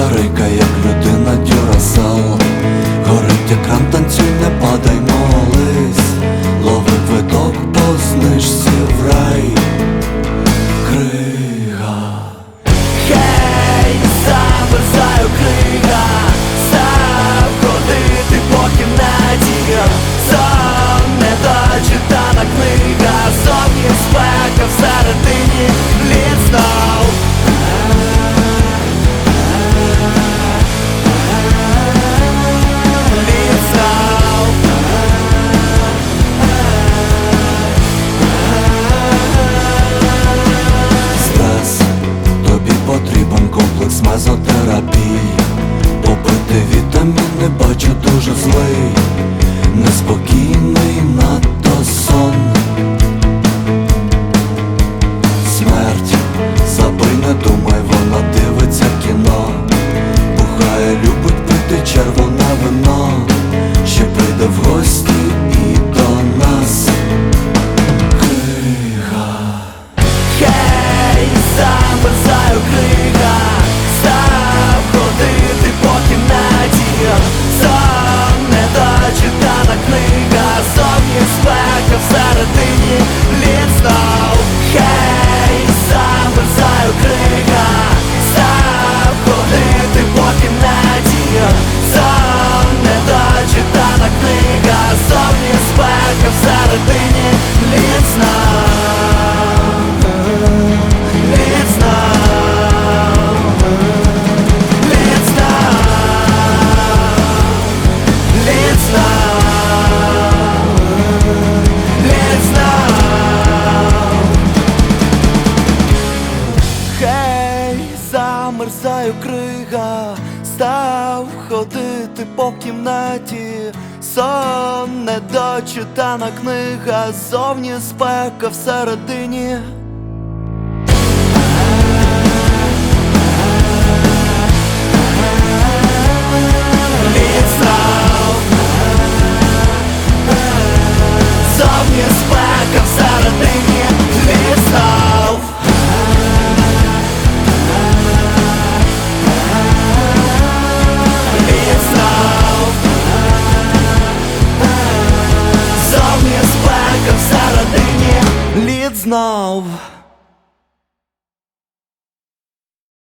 батарейка, як людина Дюрасел. Горить екран, танцюй, не падай, молись. Лови квиток по знижці в рай. Крига. Хей, замерзаю, крига. Став ходити по кімнаті. Сон, недочитана книга. Зовні спека, всередині лід знов. Лід знов. Стрес, тобі потрібен комплекс мезотерапії. Попити вітаміни, бачу, дуже злий. Неспокійний надто сон. Смерть, забий, не думай, вона дивиться кіно. Бухає, любить пити червоне вино. Ще прийде в гості і до нас. Крига. Хей, замерзаю, крига. Став ходити по кімнаті. Сон, недочитана книга. Зовні спека, всередині лід знов. Хей, замерзаю, крига. Став ходити по кімнаті. Сон, недочитана книга. Зовні спека, всередині лід знов. Лід знов. Лід знов. Лід знов. Лід знов. Хей, замерзаю, крига. Став ходити по кімнаті. Сон, недочитана книга. Зовні спека, всередині лід знов. Зовні спека, всередині лід знов. Лід знов. Зовні спека, всередині лід знов.